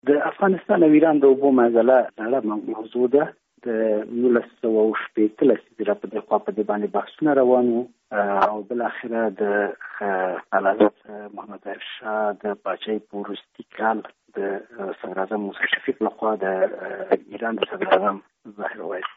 د افغانستان او ایران د اوبو معضله نړۍ موضوع ده. د 1918 لسیزه په دغه په باندې بحثونه روان وو او بل اخره د حضرت محمد شاه د پاچای پورستی کال د صدر اعظم موسی شفیق لخوا د ایران د صدر اعظم ظاهر وایس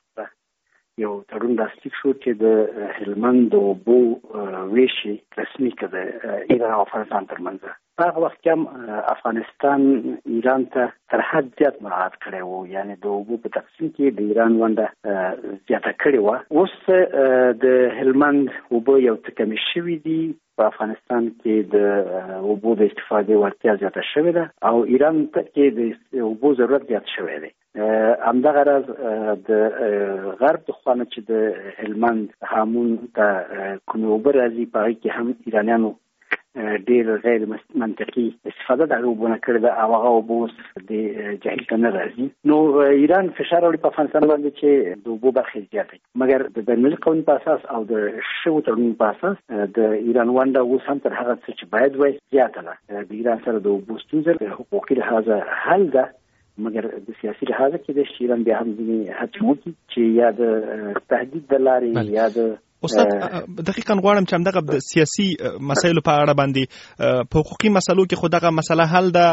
یو تړون لاسلیک شو چې د هلمند د اوبو ویشي رسمي کړه ایران او افغانستان ترمنځ. په هغه وخت کې افغانستان ایران ته تر حد زیات مراعات کړی وو، یعنی د اوبو په تقسیم کې د ایران ونډه زیاته کړې وه. اوس د هلمند اوبه یو څه کمې شوي دي، په افغانستان کې د اوبو د استفادې وړتیا زیاته شوې ده او ایران ته کې د اوبو ضرورت زیات شوی دی. همدغه راز د غرب د خوا نه چې د هلمند هامون ته کومې اوبه راځي په هغې کې هم ایرانیانو ډېر غیر منطقي استفاده د اوبو نه کړې ده او هغه اوبه اوس د جهیل ته نه راځي. نو ایران فشار راوړي په افغانستان باندې چې د اوبو برخې زیاتې، مګر د بینالمللي قوانین په اساس او د شویو تړونونو په اساس د ایران ونډه اوس هم تر هغه څه چې باید وای زیاته ده. د ایران سره د اوبو ستونزه د حقوقي لحاظه حل ده، مګر د سیاسي لحاظه کې د ایران بیا هم ځینې هڅې وکړي چې یا د تهدید د لارې یا د استاد دقیقاً غواړم چې همدغه د سیاسي مسایلو په اړه باندې په حقوقي مسلو کې خو دغه مسله حل ده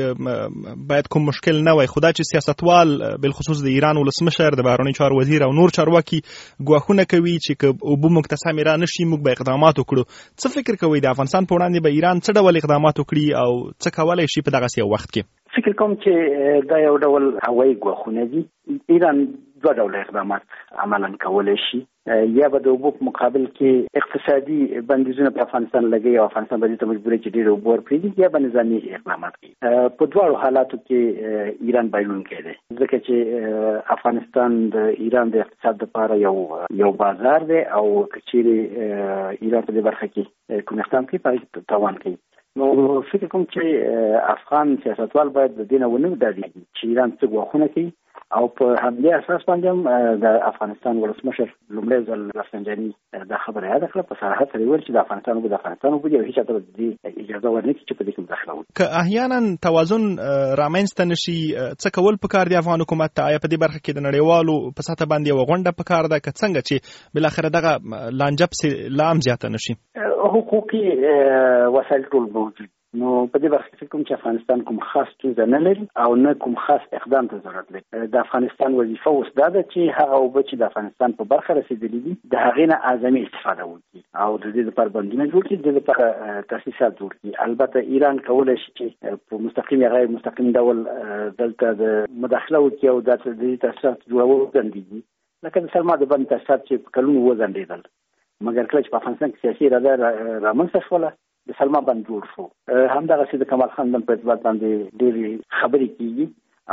او باید کوم مشکل نه وای، خو دا چې سیاستوال بالخصوص د ایران ولسمشر د بهرنیو چارو وزیر او نور چارواکي ګواښونه کوي چې که اوبه موږ ته سمې را نشي موږ به اقدامات وکړو. څه فکر کوئ د افغانستان په وړاندې به ایران څه ډول اقدامات وکړي او څه کولی شي په دغسې یو وخت کې؟ فکر کوم چې دا یو ډول هوایي ګواښونه دي. ایران دوه ډوله اقدامات عملاً کولی شي، یا به د اوبو په مقابل کې اقتصادي بندیزونه په افغانستان لګوي او افغانستان به دې ته مجبوروي چې ډېر اوبه ورپرېږدي، یا به نظامي اقدامات کوي. په دواړو حالاتو کې ایران بایلونکی دی، ځکه چې افغانستان د ایران د اقتصاد لپاره یو بازار دی او که چیرې ایران په دې برخه کې کوم اقدام کوي په هغې کې تاوان کوي. نو فکر کوم چې افغان سیاستوال باید د دې نه ونه ډارېږي چې ایران څه ګواښونه کوي او په همدې اساس باندې هم د افغانستان ولسمشر لومړی ځل رفسنجاني دا خبره یاده کړه، په صراحت سره ویل چې د افغانستان اوبه د افغانستان اوبه دي او هېچا ته به د دې اجازه ورنه کړي چې په دې کې مداخله وکړي. که احیانا توازن رامنځته نشي څه کول پکار دی افغان حکومت ته؟ آیا په دې برخه کې د نړیوالو په سطح باندې یوه غونډه پکار ده که څنګه چې بالاخره دغه لانجه پسې لا هم زیاته نشي؟ حقوقي وسایل ټول موجود. نو په دې برخه کې کوم چې افغانستان کوم خاص ستونزه نه لري او نه کوم خاص اقدام ته ضرورت لري. د افغانستان وظیفه اوس دا ده چې هغه اوبه چې د افغانستان په برخه رسېدلي دي د هغې نه اعظمي استفاده وکړي او د دې لپاره بندونه جوړ کړي، د دې لپاره تاسیسات جوړ کړي. البته ایران کولی شي چې په مستقیم یا غیر مستقیم ډول دلته د مداخله وکړي او د دې تاسیسات جوړول وځنډېږي، لکه د سلما د بند تاسیسات چې په کلونو وځنډېدل، مګر کله چې په افغانستان کې سیاسي اراده رامنځته شوله د سلما بند جوړ شو. همدغسې د کمال خان بند په اعتبار باندې ډېرې خبرې کېږي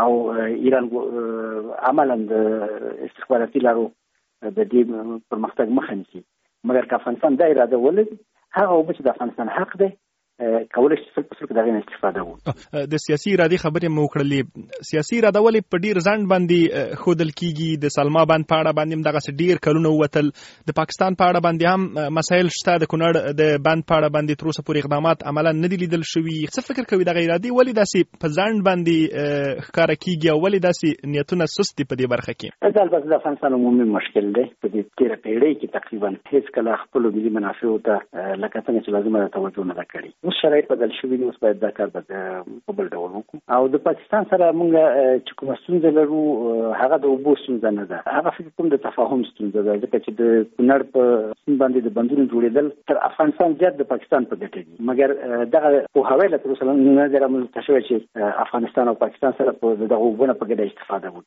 او ایران عملاً د استخباراتي لارو د دې پرمختګ مخه نیسي، مګر که افغانستان دا اراده ولري هغه اوبه چې د افغانستان حق دی کولی شي سل په سل د هغې نه استفاده وکړي. د سیاسي ارادې خبرې مو وکړلې، سیاسي اراده ولې په ډېر ځنډ باندې ښودل کېږي؟ د سلما بند په اړه باندې هم دغسې ډېر کلونه ووتل، د پاکستان په اړه باندې هم مسایل شته، د کونړ د بند په اړه باندې تر اوسه پورې اقدامات عملاً نه دي لیدل شوي. څه فکر کوي دغه ارادې ولې داسې په ځنډ باندې ښکاره کېږي او ولې داسې نیتونه سست دي په دې برخه کې؟ دا البته د افغانستان عمومي مشکل دی. په دې تېره پیړۍ کې تقریبا هېڅکله خپلو ملي منافعو ته لکه څنګه چې لازمه ده توجه نه ده کړې. اوس شرایط بدل شوي دي، اوس باید دا کار په بل ډول وکړو. او د پاکستان سره موږ چې کومه ستونزه لرو هغه د اوبو ستونزه نه ده، هغه فکر کوم د تفاهم ستونزه ده، ځکه چې د کونړ په سیند باندې د بندونو جوړېدل تر افغانستان زیات د پاکستان په ګټه دي، مګر دغه پوهاوی لا تر اوسه نه دی رامنځته شوی چې افغانستان او پاکستان سره په دغه اوبو نه په ګډه استفاده وکړي.